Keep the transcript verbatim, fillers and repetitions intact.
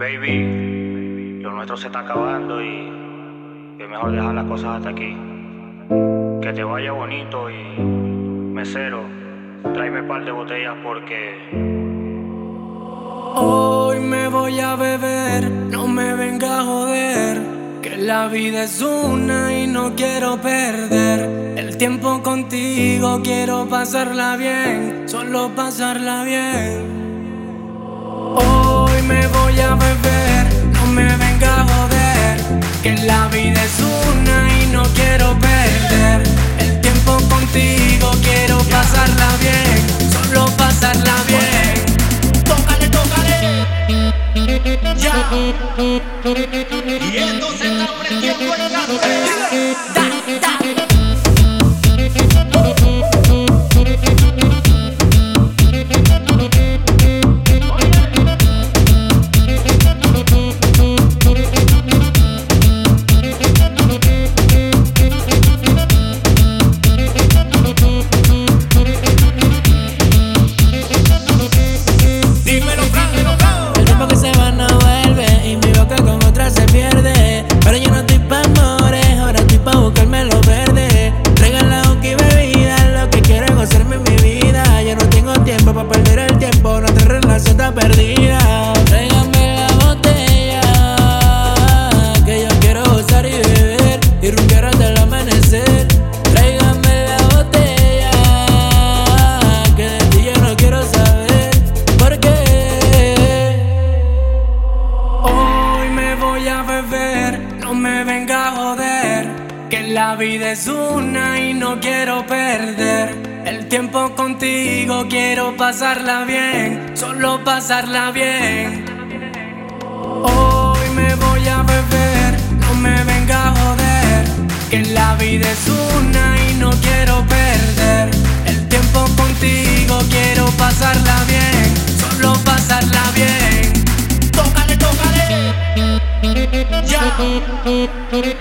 Baby, lo nuestro se está acabando y es mejor dejar las cosas hasta aquí. Que te vaya bonito y mesero, tráeme un par de botellas porque hoy me voy a beber, no me venga a joder, que la vida es una y no quiero perder el tiempo contigo, quiero pasarla bien, solo pasarla bien. Hoy me voy a beber, no me venga a joder, que la vida es una y no quiero perder el tiempo contigo, quiero pasarla bien, solo pasarla bien. Tócale, tócale. Ya. Y entonces está ofreciendo el café. Da, da. Perdida, tráigame la botella, que yo quiero gozar y beber y rumbear hasta el amanecer. Tráigame la botella, que de ti yo no quiero saber por qué. Hoy me voy a beber, no me venga a joder, que la vida es una y no quiero perder el tiempo contigo, quiero pasarla bien, solo pasarla bien. Hoy me voy a beber, no me venga a joder, que la vida es una y no quiero perder el tiempo contigo, quiero pasarla bien, solo pasarla bien. Tócale, tócale. Ya.